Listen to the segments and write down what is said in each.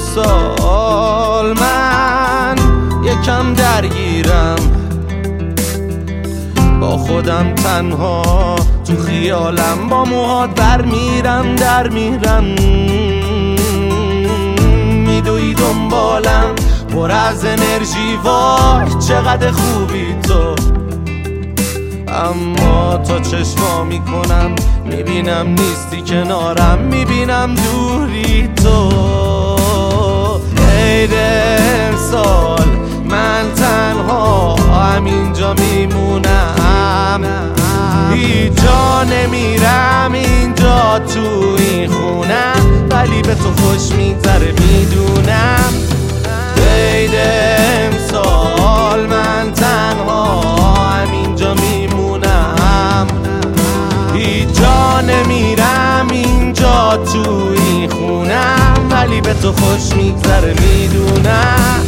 امسال من یکم درگیرم، با خودم تنها تو خیالم، با موهات برمیرم در میرم، میدوی دنبالم پر از انرژی، وای چقدر خوبی تو. اما تا چشما میکنم میبینم نیستی کنارم، میبینم دوری تو. عید امسال من تنها همینجا میمونم، هیچ جا نمیرم اینجا تو این خونم، ولی به تو خوش میگذره میدونم. عید امسال من تنها همینجا میمونم، هیچ جا نمیرم اینجا تو این خونم، ولی به تو خوش میگذره میدونم.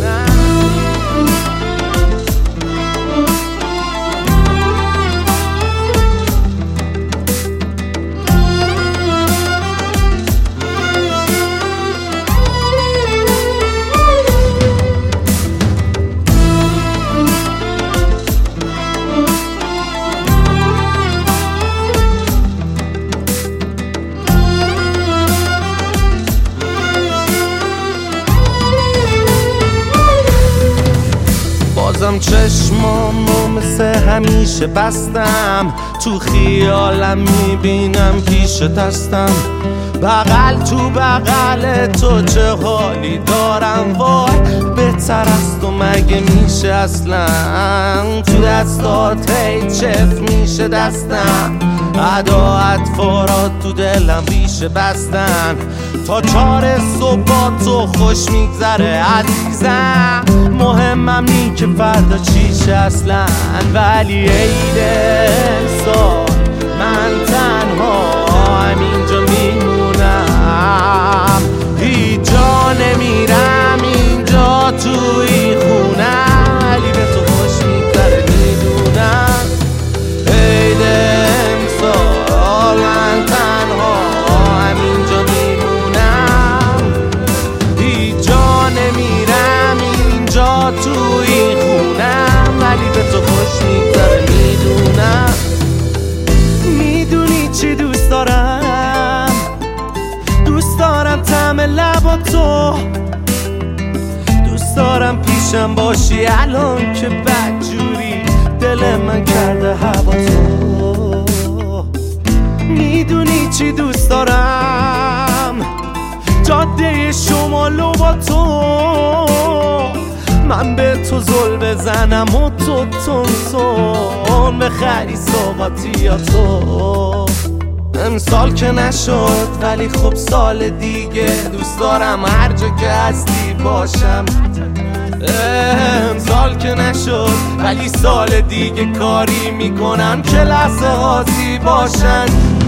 بازم چشمامو مثل همیشه بستم، تو خیالم میبینم پیش دستم، بغل تو بغل تو چه حالی دارم، وای بهتر از تو مگه میشه اصلا، تو دستات هی چف میشه دستم، ادا اطفارات تو دلم ریشه بستن، تا 4 صبح با تو خوش میگذره عزیزم، مهمم نی که فردا چیشه اصلا، ولی عید امسال من تنها همینجا میمونم، هیچ جا نمیرم اینجا تو این خونم، ولی به تو خوش میگذره میدونم. عید امسال من تنها همینجا میمونم، هیچ جا نمیرم اینجا تو این خونم، ولی به تو خوش میگذره میدونم. میدونی چی دوست دارم؟ دوست دارم طعم لبا تو، دوست دارم پیشم باشی الان که بدجوری دل من کرده هوا تو. میدونی چی دوست دارم؟ جاده شمالو با تو، من به تو زل بزنم و تو تونسون بخری سوقاتیاتو. امسال که نشد ولی خب سال دیگه دوست دارم هر جا که هستی باشم. امسال که نشد ولی سال دیگه کاری میکنم که لحظه هاتی باشن.